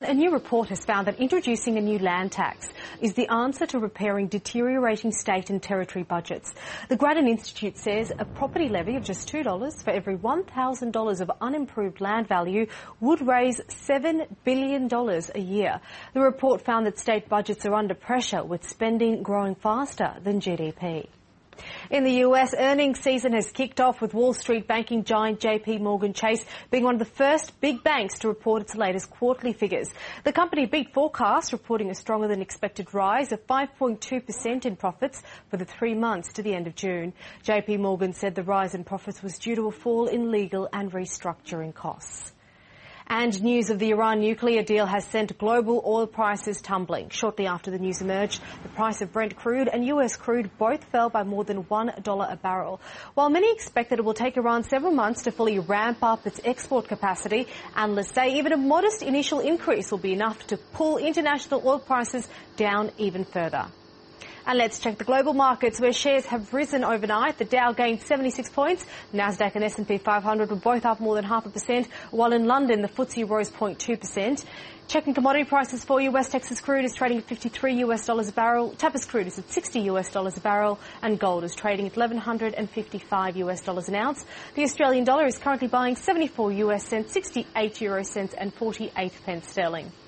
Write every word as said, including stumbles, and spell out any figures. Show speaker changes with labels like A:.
A: A new report has found that introducing a new land tax is the answer to repairing deteriorating state and territory budgets. The Grattan Institute says a property levy of just two dollars for every one thousand dollars of unimproved land value would raise seven billion dollars a year. The report found that state budgets are under pressure, with spending growing faster than G D P. In the U S, earnings season has kicked off, with Wall Street banking giant J P Morgan Chase being one of the first big banks to report its latest quarterly figures. The company beat forecasts, reporting a stronger than expected rise of five point two percent in profits for the three months to the end of June. J P Morgan said the rise in profits was due to a fall in legal and restructuring costs. And news of the Iran nuclear deal has sent global oil prices tumbling. Shortly after the news emerged, the price of Brent crude and U S crude both fell by more than one dollar a barrel. While many expect that it will take Iran several months to fully ramp up its export capacity, analysts say even a modest initial increase will be enough to pull international oil prices down even further. And let's check the global markets, where shares have risen overnight. The Dow gained seventy-six points. Nasdaq and S and P five hundred were both up more than half a percent, while in London the F T S E rose zero point two percent. Checking commodity prices for you, West Texas crude is trading at fifty-three US dollars a barrel, Tapis crude is at sixty US dollars a barrel, and gold is trading at eleven fifty-five US dollars an ounce. The Australian dollar is currently buying seventy-four US cents, sixty-eight euro cents and forty-eight pence sterling.